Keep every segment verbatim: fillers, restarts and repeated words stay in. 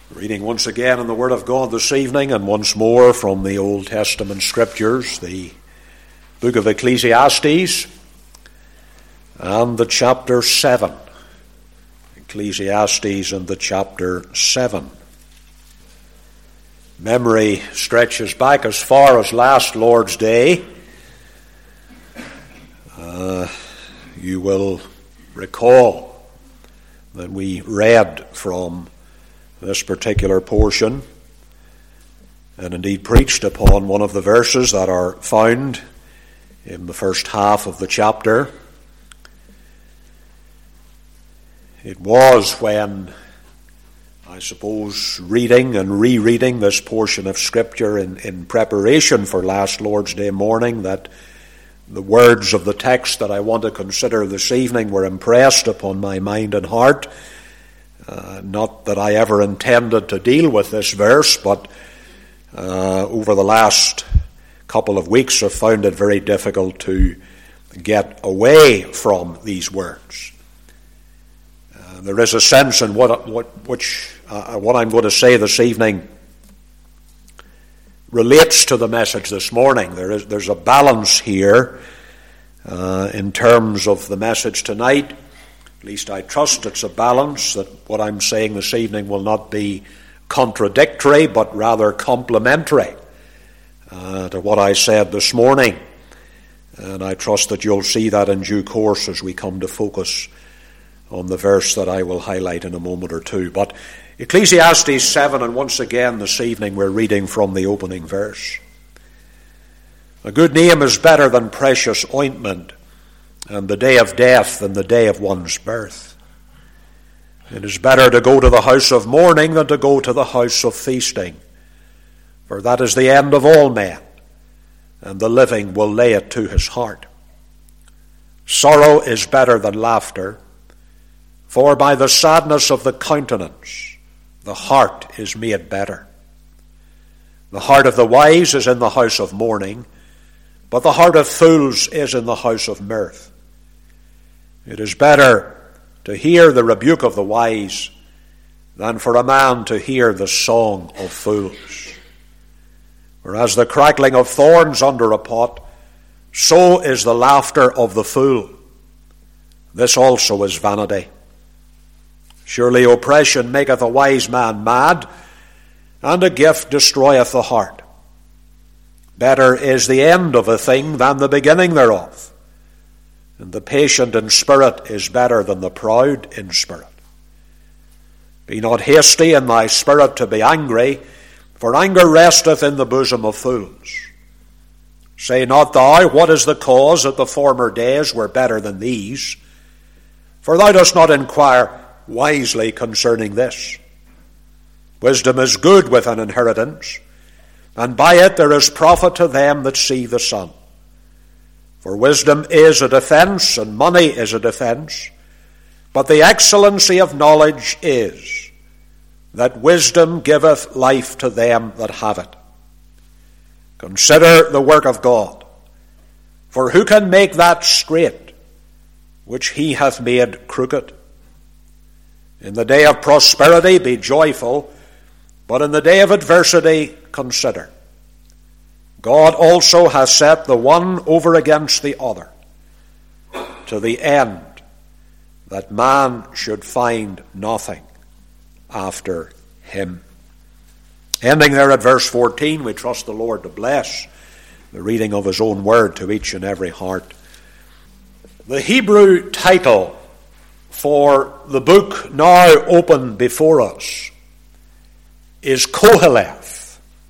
Reading once again in the Word of God this evening, and once more from the Old Testament Scriptures, the book of Ecclesiastes and the chapter seven. Ecclesiastes and the chapter seven. Memory stretches back as far as last Lord's Day. Uh, you will recall that we read from this particular portion, and indeed preached upon one of the verses that are found in the first half of the chapter. It was when, I suppose, reading and rereading this portion of Scripture in, in preparation for last Lord's Day morning, that the words of the text that I want to consider this evening were impressed upon my mind and heart. Uh, not that I ever intended to deal with this verse, but uh, over the last couple of weeks I've found it very difficult to get away from these words. Uh, there is a sense in what, what, which, uh, what I'm going to say this evening relates to the message this morning. There is, there's a balance here uh, in terms of the message tonight. At least I trust it's a balance, that what I'm saying this evening will not be contradictory, but rather complementary uh, to what I said this morning. And I trust that you'll see that in due course as we come to focus on the verse that I will highlight in a moment or two. But Ecclesiastes seven, and once again this evening we're reading from the opening verse. A good name is better than precious ointment, and the day of death than the day of one's birth. It is better to go to the house of mourning than to go to the house of feasting, for that is the end of all men, and the living will lay it to his heart. Sorrow is better than laughter, for by the sadness of the countenance the heart is made better. The heart of the wise is in the house of mourning, but the heart of fools is in the house of mirth. It is better to hear the rebuke of the wise than for a man to hear the song of fools. For as the crackling of thorns under a pot, so is the laughter of the fool. This also is vanity. Surely oppression maketh a wise man mad, and a gift destroyeth the heart. Better is the end of a thing than the beginning thereof, and the patient in spirit is better than the proud in spirit. Be not hasty in thy spirit to be angry, for anger resteth in the bosom of fools. Say not thou, what is the cause that the former days were better than these? For thou dost not inquire wisely concerning this. Wisdom is good with an inheritance, and by it there is profit to them that see the sun. For wisdom is a defense, and money is a defense, but the excellency of knowledge is that wisdom giveth life to them that have it. Consider the work of God, for who can make that straight which he hath made crooked? In the day of prosperity be joyful, but in the day of adversity consider. God also has set the one over against the other, to the end that man should find nothing after him. Ending there at verse fourteen, we trust the Lord to bless the reading of his own word to each and every heart. The Hebrew title for the book now open before us is Koheleth,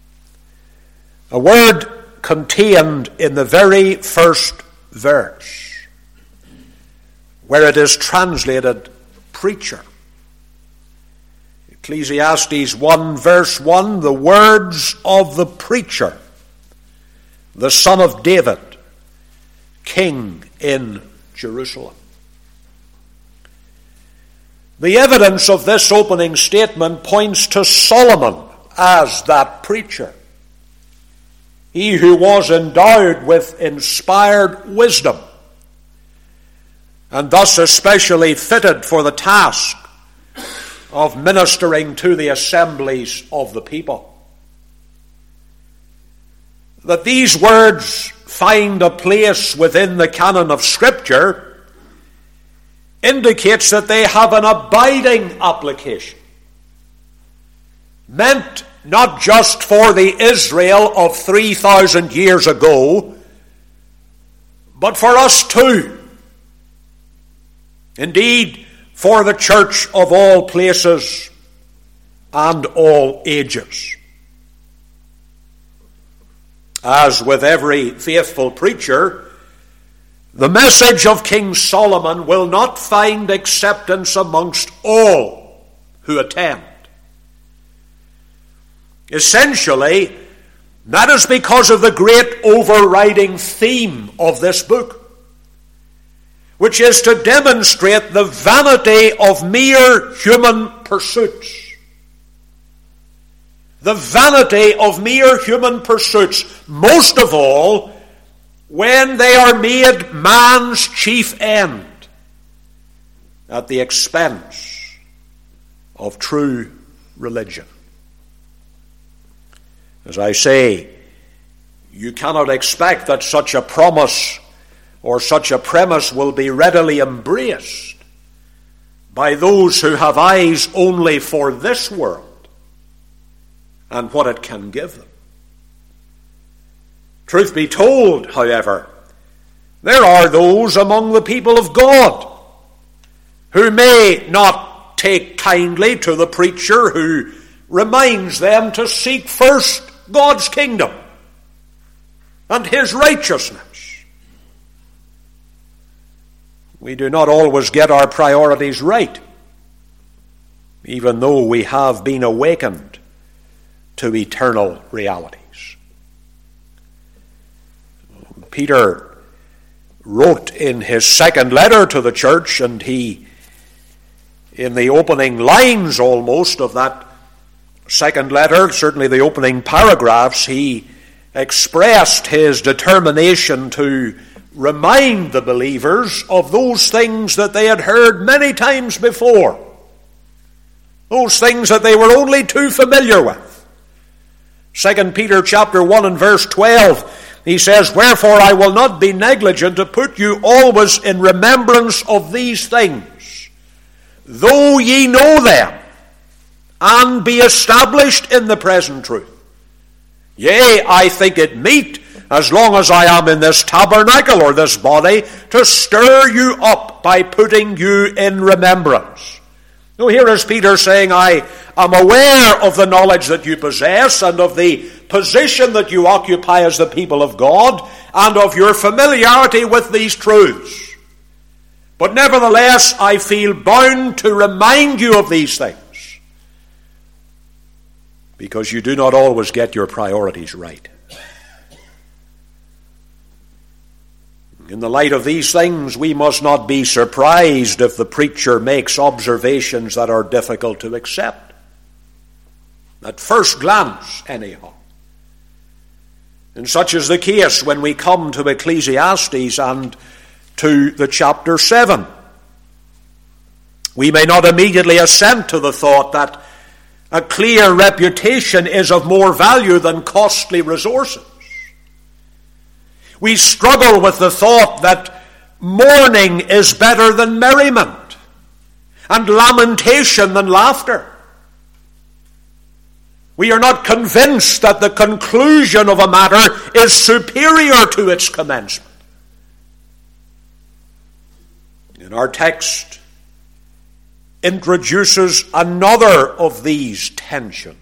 a word contained in the very first verse, where it is translated preacher. Ecclesiastes one verse one, the words of the preacher, the son of David, king in Jerusalem. The evidence of this opening statement points to Solomon as that preacher. He who was endowed with inspired wisdom, and thus especially fitted for the task of ministering to the assemblies of the people. That these words find a place within the canon of Scripture indicates that they have an abiding application, meant not just for the Israel of three thousand years ago, but for us too. Indeed, for the church of all places and all ages. As with every faithful preacher, the message of King Solomon will not find acceptance amongst all who attend. Essentially, that is because of the great overriding theme of this book, which is to demonstrate the vanity of mere human pursuits. The vanity of mere human pursuits, most of all when they are made man's chief end at the expense of true religion. As I say, you cannot expect that such a promise or such a premise will be readily embraced by those who have eyes only for this world and what it can give them. Truth be told, however, there are those among the people of God who may not take kindly to the preacher who reminds them to seek first God's kingdom and his righteousness. We do not always get our priorities right, even though we have been awakened to eternal realities. Peter wrote in his second letter to the church, and he, in the opening lines almost of that second letter, certainly the opening paragraphs, he expressed his determination to remind the believers of those things that they had heard many times before, those things that they were only too familiar with. Second Peter chapter one and verse twelve, he says, "Wherefore I will not be negligent to put you always in remembrance of these things, though ye know them, and be established in the present truth. Yea, I think it meet, as long as I am in this tabernacle or this body, to stir you up by putting you in remembrance." Now here is Peter saying, I am aware of the knowledge that you possess and of the position that you occupy as the people of God and of your familiarity with these truths. But nevertheless, I feel bound to remind you of these things, because you do not always get your priorities right. In the light of these things, we must not be surprised if the preacher makes observations that are difficult to accept. At first glance, anyhow. And such is the case when we come to Ecclesiastes and to the chapter seven. We may not immediately assent to the thought that a clear reputation is of more value than costly resources. We struggle with the thought that mourning is better than merriment, and lamentation than laughter. We are not convinced that the conclusion of a matter is superior to its commencement. In our text, introduces another of these tensions.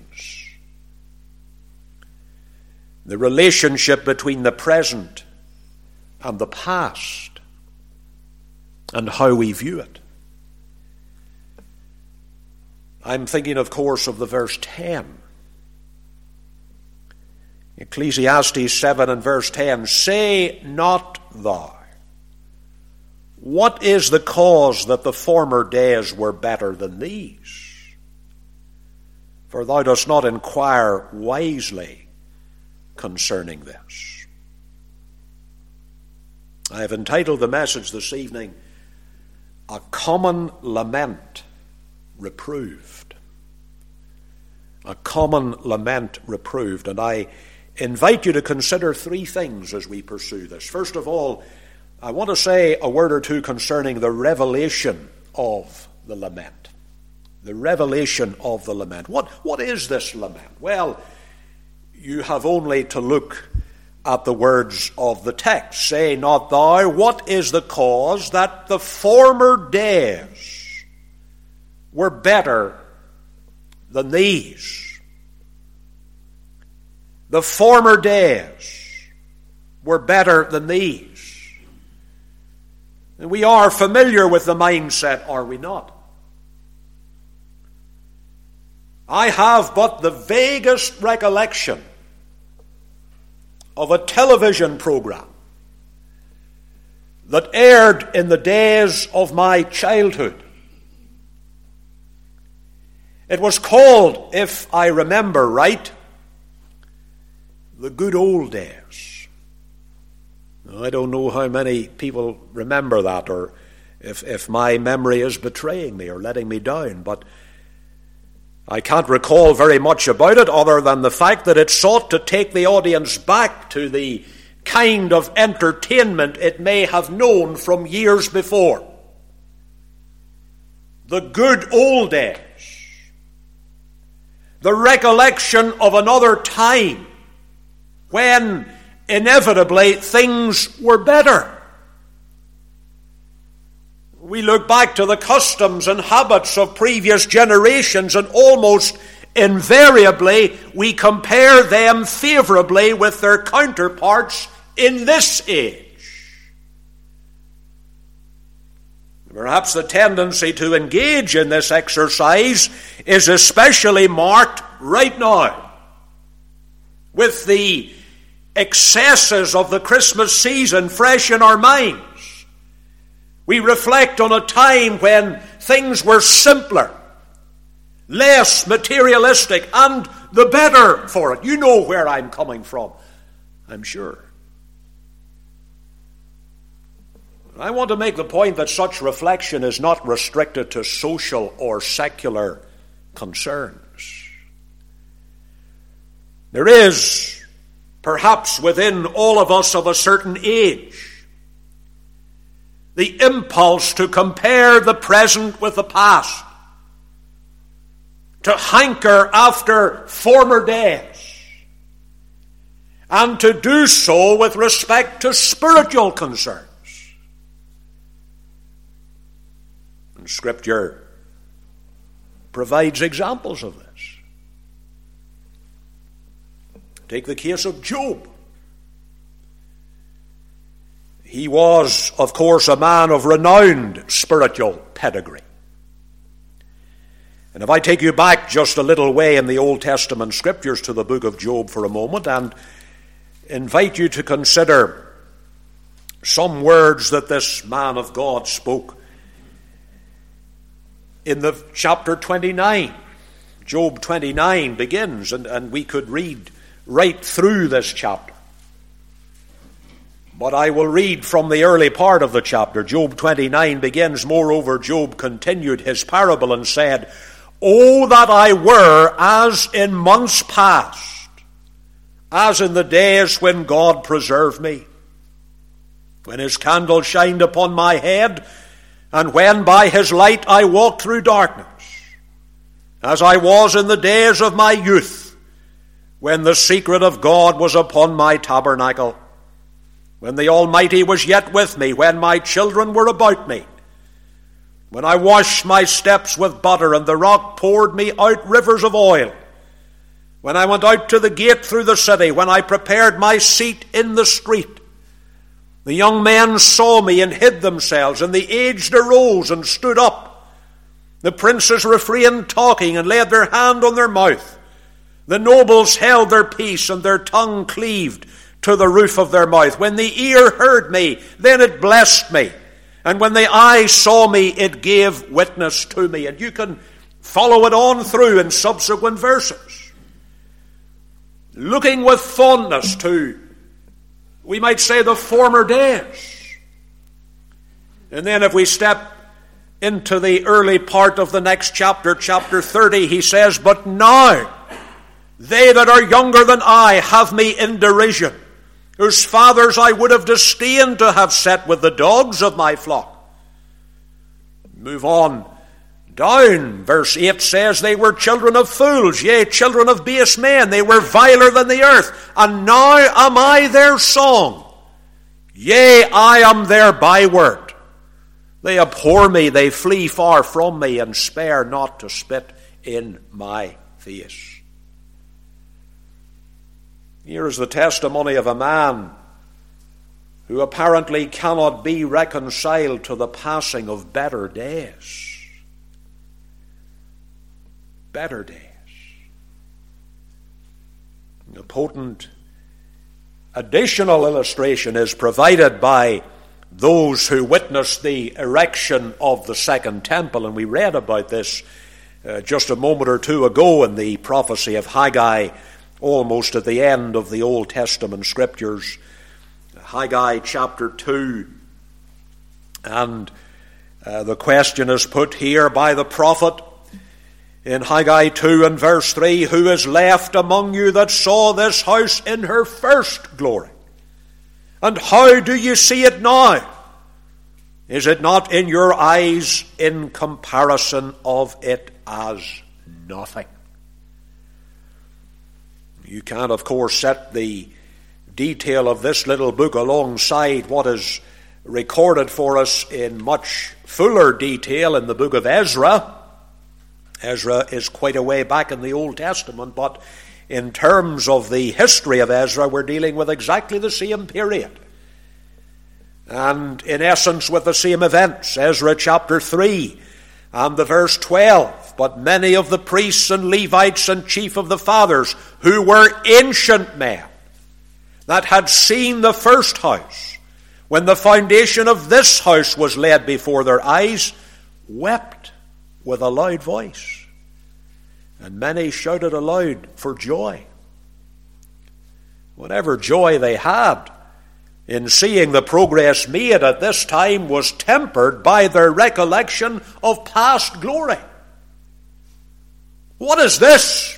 The relationship between the present and the past, and how we view it. I'm thinking, of course, of the verse ten. Ecclesiastes seven and verse ten, "Say not thou, what is the cause that the former days were better than these? For thou dost not inquire wisely concerning this." I have entitled the message this evening, "A Common Lament Reproved." A common lament reproved. And I invite you to consider three things as we pursue this. First of all, I want to say a word or two concerning the revelation of the lament. The revelation of the lament. What, what is this lament? Well, you have only to look at the words of the text. Say not thou, what is the cause that the former days were better than these? The former days were better than these. And we are familiar with the mindset, are we not? I have but the vaguest recollection of a television program that aired in the days of my childhood. It was called, if I remember right, The Good Old Days. I don't know how many people remember that, or if, if my memory is betraying me or letting me down, but I can't recall very much about it other than the fact that it sought to take the audience back to the kind of entertainment it may have known from years before. The good old days. The recollection of another time when inevitably things were better. We look back to the customs and habits of previous generations, and almost invariably we compare them favorably with their counterparts in this age. Perhaps the tendency to engage in this exercise is especially marked right now with the excesses of the Christmas season fresh in our minds. We reflect on a time when things were simpler, less materialistic, and the better for it. You know where I'm coming from, I'm sure. I want to make the point that such reflection is not restricted to social or secular concerns. There is, perhaps within all of us of a certain age, the impulse to compare the present with the past, to hanker after former days, and to do so with respect to spiritual concerns. And Scripture provides examples of this. Take the case of Job. He was, of course, a man of renowned spiritual pedigree. And if I take you back just a little way in the Old Testament Scriptures to the book of Job for a moment and invite you to consider some words that this man of God spoke in the chapter twenty-nine. Job twenty-nine begins, and, and we could read right through this chapter. But I will read from the early part of the chapter. Job twenty-nine begins, "Moreover, Job continued his parable and said, O that I were as in months past, as in the days when God preserved me, when his candle shined upon my head, and when by his light I walked through darkness, as I was in the days of my youth, when the secret of God was upon my tabernacle, when the Almighty was yet with me, when my children were about me, when I washed my steps with butter, and the rock poured me out rivers of oil, when I went out to the gate through the city, when I prepared my seat in the street. The young men saw me and hid themselves, and the aged arose and stood up. The princes refrained talking and laid their hand on their mouth. The nobles held their peace, and their tongue cleaved to the roof of their mouth. When the ear heard me, then it blessed me. And when the eye saw me, it gave witness to me." And you can follow it on through in subsequent verses. Looking with fondness to, we might say, the former days. And then if we step into the early part of the next chapter, chapter thirty, he says, "But now They that are younger than I have me in derision, whose fathers I would have disdained to have set with the dogs of my flock. Move on down. Verse eight says, they were children of fools, yea, children of base men. They were viler than the earth. And now am I their song. Yea, I am their byword. They abhor me, they flee far from me, and spare not to spit in my face. Here is the testimony of a man who apparently cannot be reconciled to the passing of better days. Better days. A potent additional illustration is provided by those who witnessed the erection of the second temple, and we read about this uh, just a moment or two ago in the prophecy of Haggai, almost at the end of the Old Testament scriptures. Haggai chapter two, and uh, the question is put here by the prophet in Haggai two and verse three, who is left among you that saw this house in her first glory? And how do you see it now? Is it not in your eyes in comparison of it as nothing? You can, of course, set the detail of this little book alongside what is recorded for us in much fuller detail in the book of Ezra. Ezra is quite a way back in the Old Testament, but in terms of the history of Ezra, we're dealing with exactly the same period. And in essence with the same events. Ezra chapter three and the verse twelve. But many of the priests and Levites and chief of the fathers, who were ancient men, that had seen the first house, when the foundation of this house was laid before their eyes, wept with a loud voice. And many shouted aloud for joy. Whatever joy they had in seeing the progress made at this time was tempered by their recollection of past glory. What is this?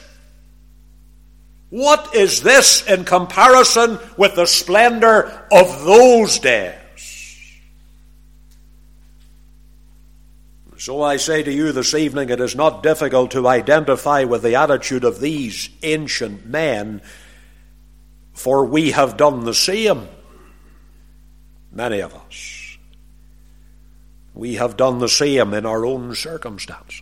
What is this in comparison with the splendor of those days? So I say to you this evening, it is not difficult to identify with the attitude of these ancient men, for we have done the same. Many of us. We have done the same in our own circumstances.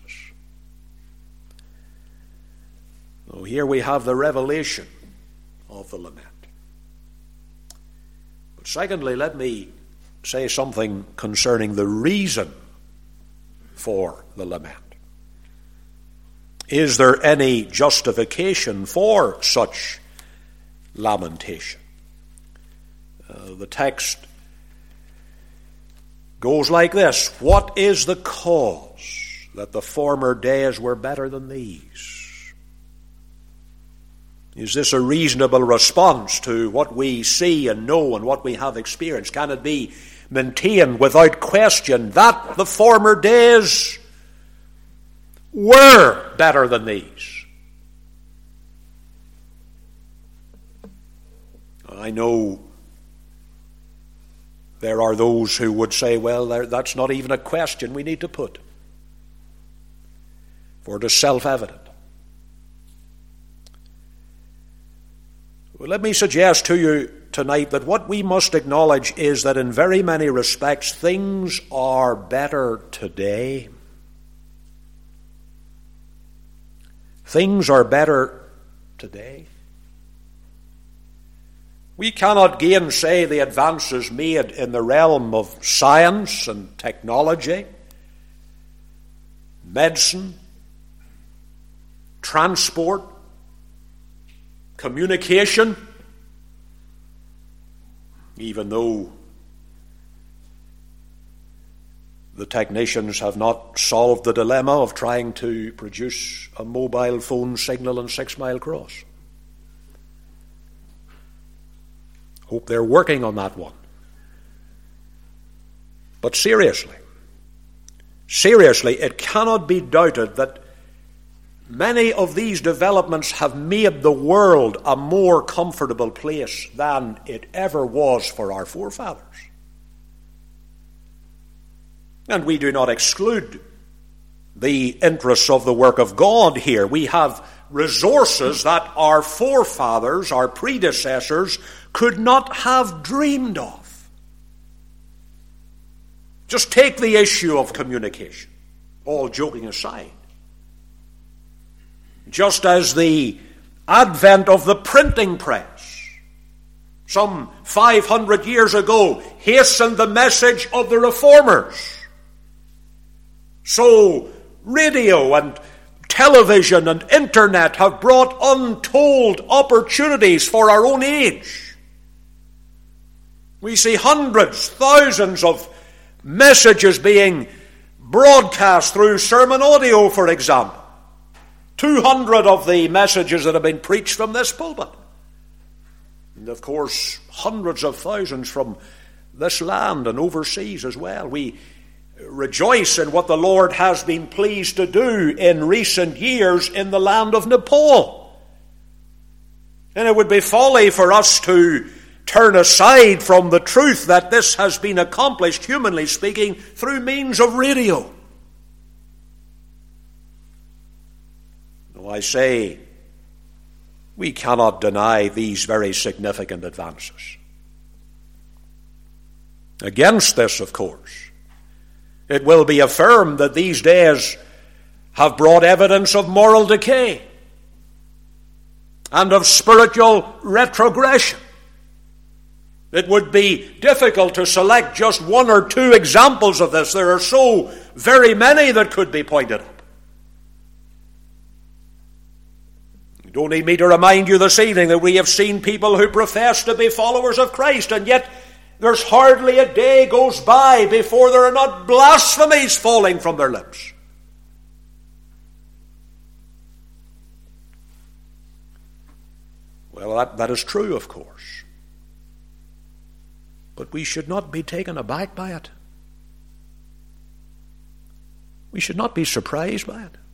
So here we have the revelation of the lament. But secondly, let me say something concerning the reason for the lament. Is there any justification for such lamentation? Uh, the text goes like this: what is the cause that the former days were better than these? Is this a reasonable response to what we see and know and what we have experienced? Can it be maintained without question that the former days were better than these? I know there are those who would say, well, that's not even a question we need to put, for it is self-evident. Well, let me suggest to you tonight that what we must acknowledge is that in very many respects things are better today. Things are better today. We cannot gainsay the advances made in the realm of science and technology, medicine, transport, communication, even though the technicians have not solved the dilemma of trying to produce a mobile phone signal in Six Mile Cross. Hope they're working on that one. But seriously, seriously, it cannot be doubted that many of these developments have made the world a more comfortable place than it ever was for our forefathers. And we do not exclude the interests of the work of God here. We have resources that our forefathers, our predecessors, could not have dreamed of. Just take the issue of communication, all joking aside. Just as the advent of the printing press, some five hundred years ago, hastened the message of the reformers, so radio and television and internet have brought untold opportunities for our own age. We see hundreds, thousands of messages being broadcast through sermon audio, for example. two hundred of the messages that have been preached from this pulpit. And of course, hundreds of thousands from this land and overseas as well. We rejoice in what the Lord has been pleased to do in recent years in the land of Nepal. And it would be folly for us to turn aside from the truth that this has been accomplished, humanly speaking, through means of radio. Now, I say, we cannot deny these very significant advances. Against this, of course, it will be affirmed that these days have brought evidence of moral decay and of spiritual retrogression. It would be difficult to select just one or two examples of this. There are so very many that could be pointed up. You don't need me to remind you this evening that we have seen people who profess to be followers of Christ, and yet there's hardly a day goes by before there are not blasphemies falling from their lips. Well, that, that is true, of course. But we should not be taken aback by it. We should not be surprised by it.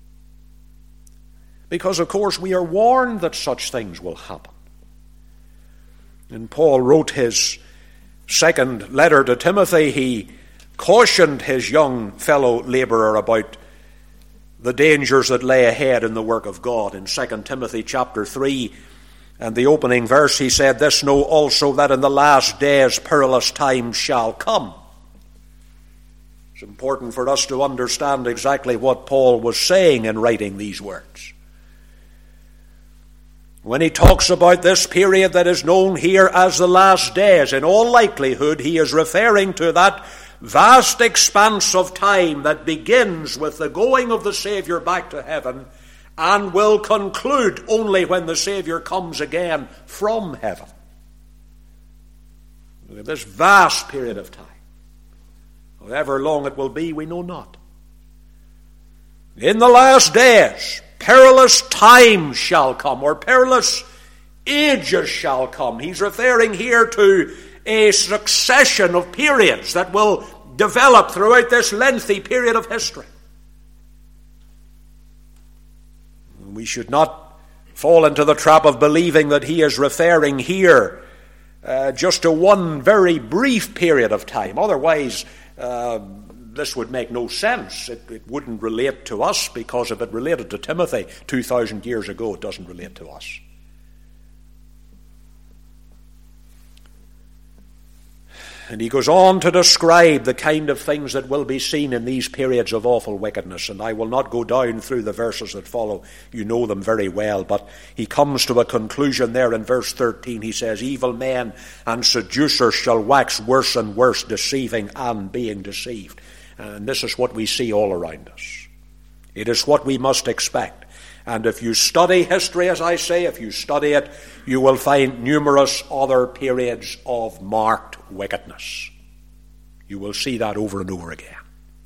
Because, of course, we are warned that such things will happen. And Paul wrote his second letter to Timothy. He cautioned his young fellow laborer about the dangers that lay ahead in the work of God. In Second Timothy chapter three and the opening verse, he said, "This know also, that in the last days perilous times shall come." It's important for us to understand exactly what Paul was saying in writing these words. When he talks about this period that is known here as the last days, in all likelihood he is referring to that vast expanse of time that begins with the going of the Savior back to heaven and will conclude only when the Savior comes again from heaven. This vast period of time, however long it will be, we know not. In the last days, perilous times shall come, or perilous ages shall come. He's referring here to a succession of periods that will develop throughout this lengthy period of history. We should not fall into the trap of believing that he is referring here uh, just to one very brief period of time. Otherwise, uh, this would make no sense. It, it wouldn't relate to us, because if it related to Timothy two thousand years ago, it doesn't relate to us. And he goes on to describe the kind of things that will be seen in these periods of awful wickedness. And I will not go down through the verses that follow. You know them very well. But he comes to a conclusion there in verse thirteen. He says, "Evil men and seducers shall wax worse and worse, deceiving and being deceived." And this is what we see all around us. It is what we must expect. And if you study history, as I say, if you study it, you will find numerous other periods of marked wickedness. You will see that over and over again.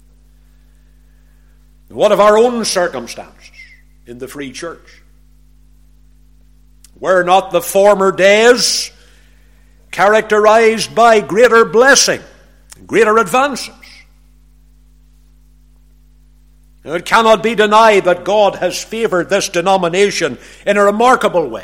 What of our own circumstances in the free church? Were not the former days characterized by greater blessing, greater advances? It cannot be denied that God has favored this denomination in a remarkable way.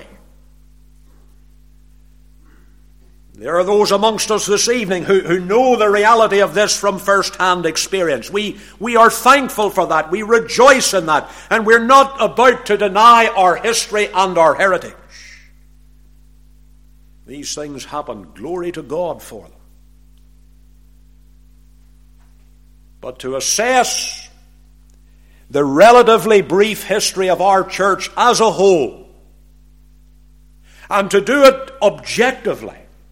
There are those amongst us this evening who, who know the reality of this from first-hand experience. We, we are thankful for that. We rejoice in that. And we're not about to deny our history and our heritage. These things happen. Glory to God for them. But to assess the relatively brief history of our church as a whole, and to do it objectively,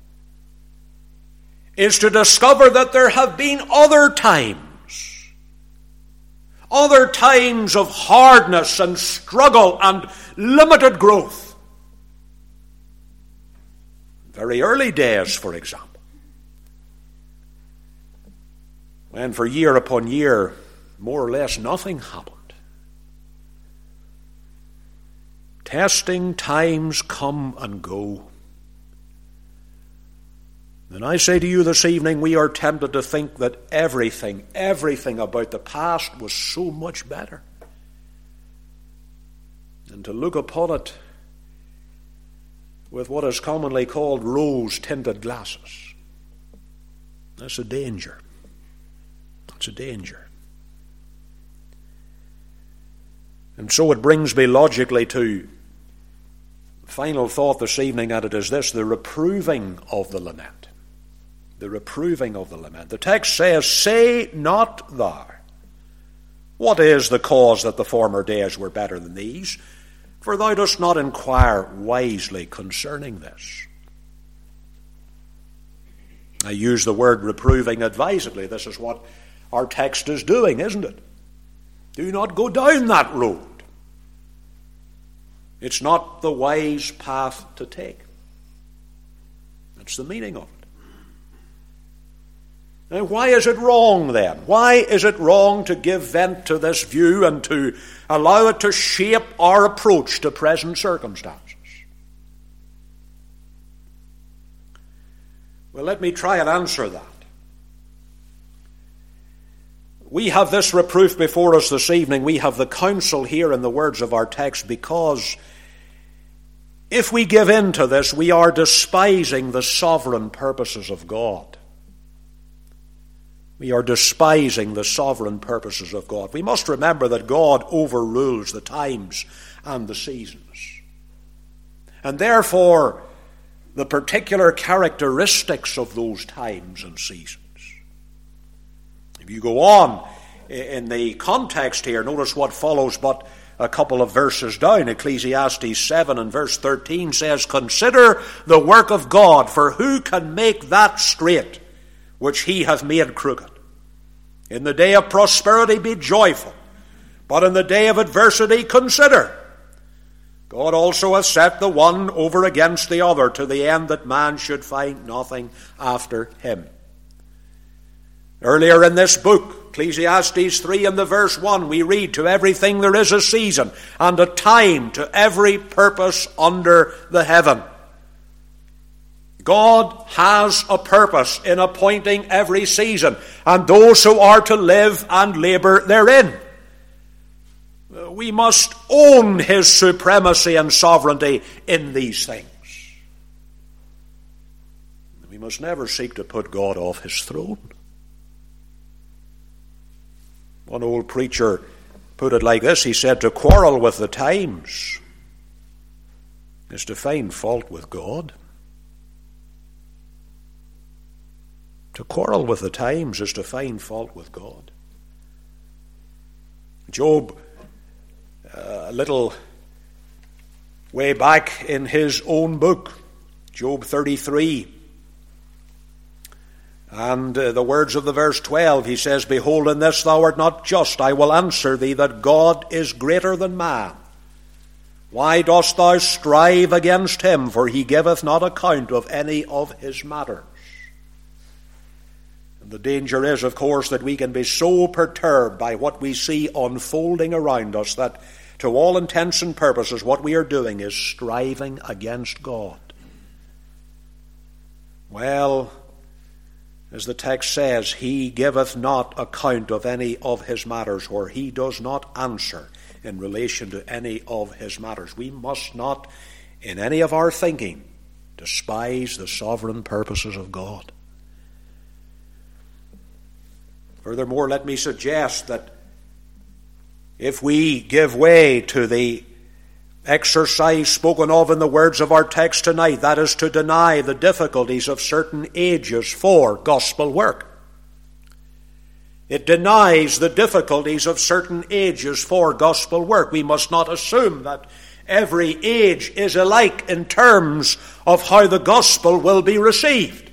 is to discover that there have been other times, other times of hardness and struggle and limited growth. Very early days, for example, when for year upon year, more or less nothing happened. Testing times come and go. And I say to you this evening, we are tempted to think that everything, everything about the past was so much better. And to look upon it with what is commonly called rose-tinted glasses. That's a danger. That's a danger. And so it brings me logically to the final thought this evening, and it is this: the reproving of the lament. The reproving of the lament. The text says, "Say not thou, what is the cause that the former days were better than these? For thou dost not inquire wisely concerning this." I use the word reproving advisedly. This is what our text is doing, isn't it? Do not go down that road. It's not the wise path to take. That's the meaning of it. Now, why is it wrong then? Why is it wrong to give vent to this view and to allow it to shape our approach to present circumstances? Well, let me try and answer that. We have this reproof before us this evening. We have the counsel here in the words of our text, because if we give in to this, we are despising the sovereign purposes of God. We are despising the sovereign purposes of God. We must remember that God overrules the times and the seasons. And therefore, the particular characteristics of those times and seasons. If you go on in the context here, notice what follows but a couple of verses down. Ecclesiastes seven and verse thirteen says, "Consider the work of God, for who can make that straight which he hath made crooked? In the day of prosperity be joyful, but in the day of adversity consider. God also hath set the one over against the other, to the end that man should find nothing after him." Earlier in this book, Ecclesiastes three and the verse one, we read, "To everything there is a season, and a time to every purpose under the heaven." God has a purpose in appointing every season, and those who are to live and labor therein. We must own his supremacy and sovereignty in these things. We must never seek to put God off his throne. One old preacher put it like this. He said, "To quarrel with the times is to find fault with God." To quarrel with the times is to find fault with God. Job, uh, a little way back in his own book, Job thirty-three, and uh, the words of the verse twelve, he says, "Behold, in this thou art not just. I will answer thee that God is greater than man. Why dost thou strive against him? For he giveth not account of any of his matters." And the danger is, of course, that we can be so perturbed by what we see unfolding around us that, to all intents and purposes, what we are doing is striving against God. Well, As the text says, he giveth not account of any of his matters, or he does not answer in relation to any of his matters. We must not, in any of our thinking, despise the sovereign purposes of God. Furthermore, let me suggest that if we give way to the exercise spoken of in the words of our text tonight, that is to deny the difficulties of certain ages for gospel work. It denies the difficulties of certain ages for gospel work. We must not assume that every age is alike in terms of how the gospel will be received.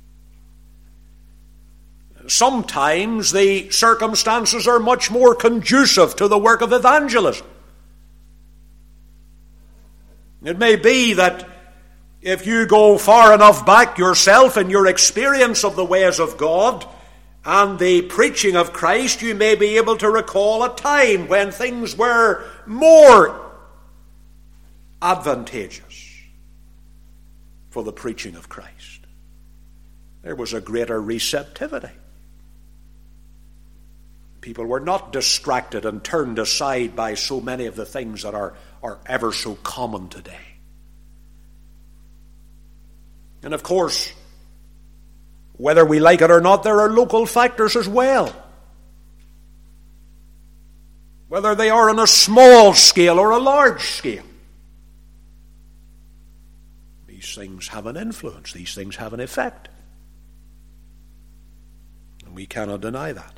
Sometimes the circumstances are much more conducive to the work of evangelism. It may be that if you go far enough back yourself in your experience of the ways of God and the preaching of Christ, you may be able to recall a time when things were more advantageous for the preaching of Christ. There was a greater receptivity. People were not distracted and turned aside by so many of the things that are, are ever so common today. And of course, whether we like it or not, there are local factors as well. Whether they are on a small scale or a large scale. These things have an influence. These things have an effect. And we cannot deny that.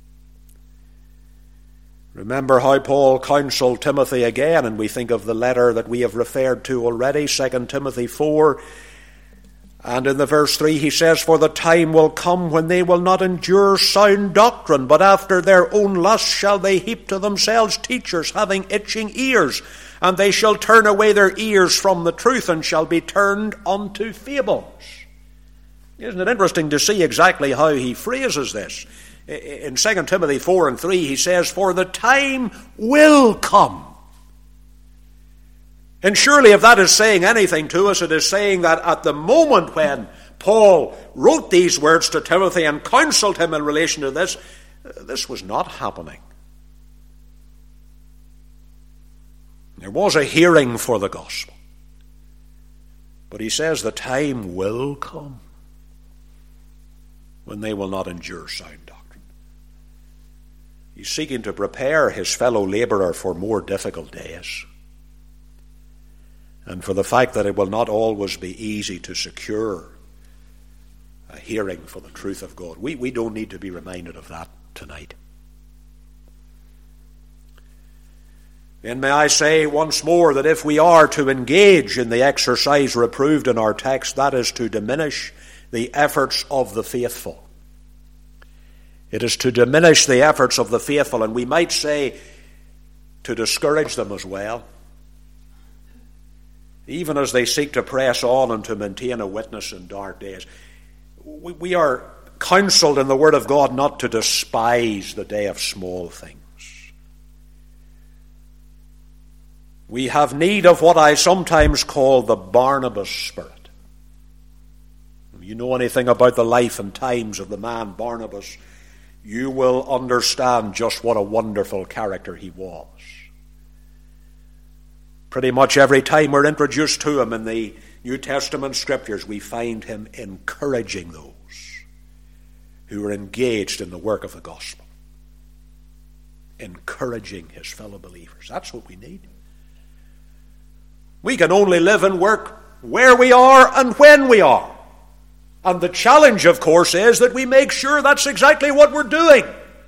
Remember how Paul counseled Timothy again, and we think of the letter that we have referred to already, Second Timothy four. And in the verse three he says, for the time will come when they will not endure sound doctrine, but after their own lust shall they heap to themselves teachers having itching ears, and they shall turn away their ears from the truth and shall be turned unto fables. Isn't it interesting to see exactly how he phrases this? In Second Timothy four and three he says, for the time will come. And surely if that is saying anything to us, it is saying that at the moment when Paul wrote these words to Timothy and counseled him in relation to this, this was not happening. There was a hearing for the gospel. But he says the time will come when they will not endure sound doctrine. He's seeking to prepare his fellow laborer for more difficult days. And for the fact that it will not always be easy to secure a hearing for the truth of God. We, we don't need to be reminded of that tonight. And may I say once more that if we are to engage in the exercise reproved in our text, that is to diminish the efforts of the faithful. It is to diminish the efforts of the faithful, and we might say to discourage them as well, even as they seek to press on and to maintain a witness in dark days. We, we are counseled in the Word of God not to despise the day of small things. We have need of what I sometimes call the Barnabas spirit. If you know anything about the life and times of the man Barnabas, you will understand just what a wonderful character he was. Pretty much every time we're introduced to him in the New Testament scriptures, we find him encouraging those who are engaged in the work of the gospel. Encouraging his fellow believers. That's what we need. We can only live and work where we are and when we are. And the challenge, of course, is that we make sure that's exactly what we're doing.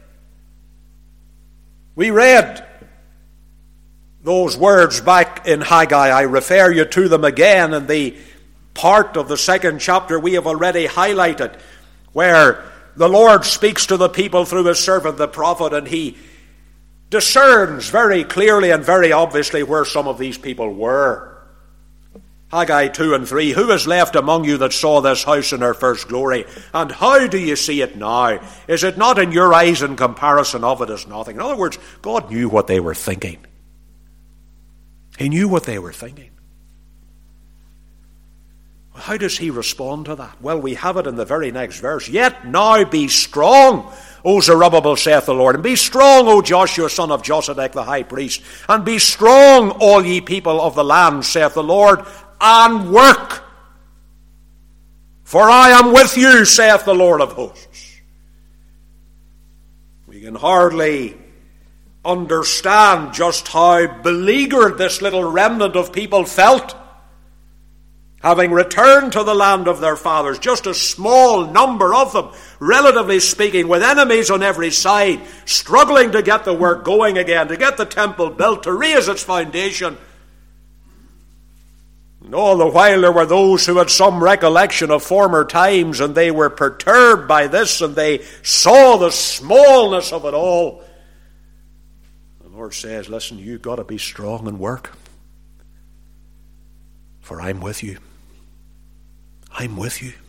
We read those words back in Haggai. I refer you to them again in the part of the second chapter we have already highlighted, where the Lord speaks to the people through his servant the prophet, and he discerns very clearly and very obviously where some of these people were. Haggai two and three, who is left among you that saw this house in her first glory? And how do you see it now? Is it not in your eyes in comparison of it as nothing? In other words, God knew what they were thinking. He knew what they were thinking. How does he respond to that? Well, we have it in the very next verse. Yet now be strong, O Zerubbabel, saith the Lord, and be strong, O Joshua, son of Josedech, the high priest, and be strong, all ye people of the land, saith the Lord, and work. For I am with you, saith the Lord of hosts. We can hardly understand just how beleaguered this little remnant of people felt, having returned to the land of their fathers, just a small number of them, relatively speaking, with enemies on every side, struggling to get the work going again, to get the temple built, to raise its foundation. And all the while there were those who had some recollection of former times, and they were perturbed by this, and they saw the smallness of it all. The Lord says, listen, you've got to be strong and work, for I'm with you. I'm with you.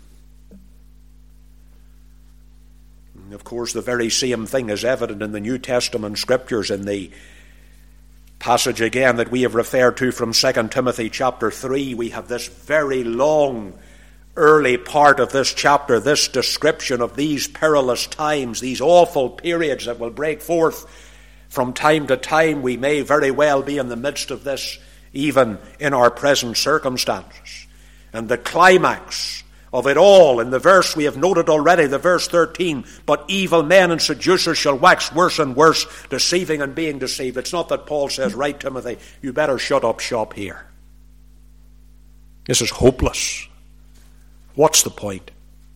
And of course, the very same thing is evident in the New Testament scriptures, in the passage again that we have referred to from Second Timothy chapter three. We have this very long early part of this chapter, this description of these perilous times, these awful periods that will break forth from time to time. We may very well be in the midst of this even in our present circumstances. And the climax of it all, in the verse we have noted already, the verse thirteen, but evil men and seducers shall wax worse and worse, deceiving and being deceived. It's not that Paul says, right, Timothy, you better shut up shop here. This is hopeless. What's the point?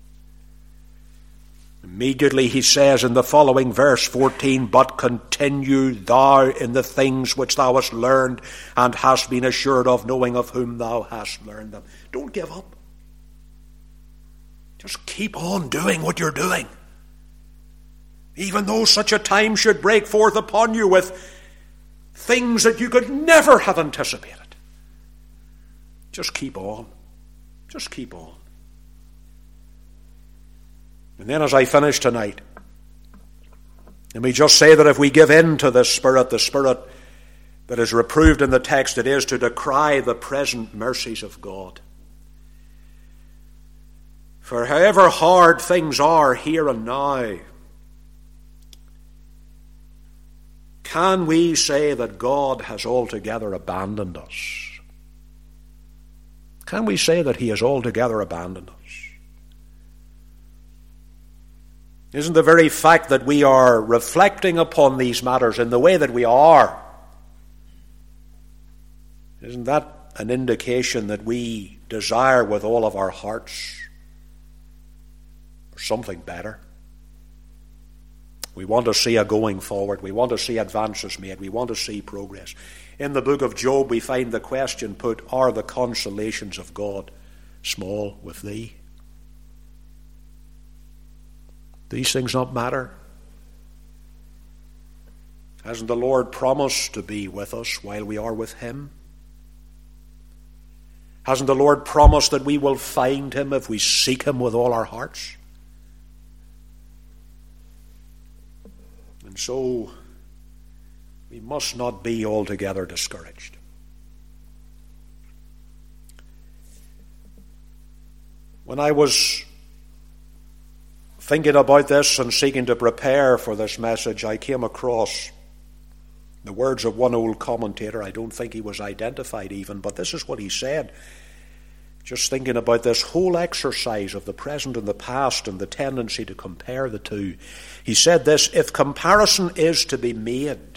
Immediately he says in the following verse fourteen, but continue thou in the things which thou hast learned and hast been assured of, knowing of whom thou hast learned them. Don't give up. Just keep on doing what you're doing. Even though such a time should break forth upon you with things that you could never have anticipated. Just keep on. Just keep on. And then as I finish tonight, let me just say that if we give in to this spirit, the spirit that is reproved in the text, it is to decry the present mercies of God. For however hard things are here and now, can we say that God has altogether abandoned us? Can we say that he has altogether abandoned us? Isn't the very fact that we are reflecting upon these matters in the way that we are, isn't that an indication that we desire with all of our hearts for something better? We want to see a going forward. We want to see advances made. We want to see progress. In the book of Job, we find the question put, are the consolations of God small with thee? These things not matter? Hasn't the Lord promised to be with us while we are with him? Hasn't the Lord promised that we will find him if we seek him with all our hearts? And so we must not be altogether discouraged. When I was thinking about this and seeking to prepare for this message, I came across the words of one old commentator. I don't think he was identified even, but this is what he said. Just thinking about this whole exercise of the present and the past and the tendency to compare the two. He said this, if comparison is to be made,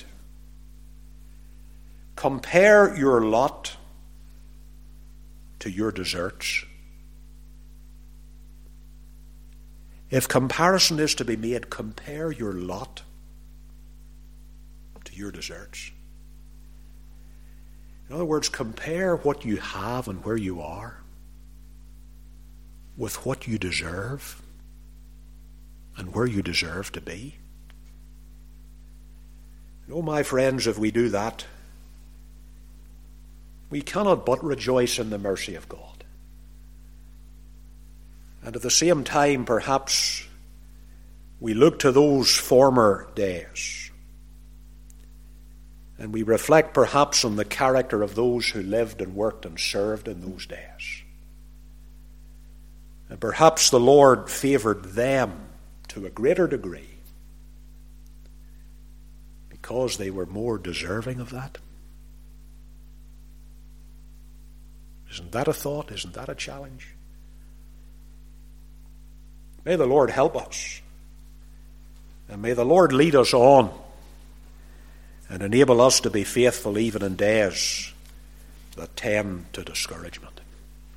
compare your lot to your deserts. If comparison is to be made, compare your lot to your deserts. In other words, compare what you have and where you are with what you deserve and where you deserve to be. Oh, my friends, if we do that, we cannot but rejoice in the mercy of God. And at the same time, perhaps, we look to those former days and we reflect perhaps on the character of those who lived and worked and served in those days. And perhaps the Lord favoured them to a greater degree because they were more deserving of that. Isn't that a thought? Isn't that a challenge? May the Lord help us. And may the Lord lead us on and enable us to be faithful even in days that tend to discouragement.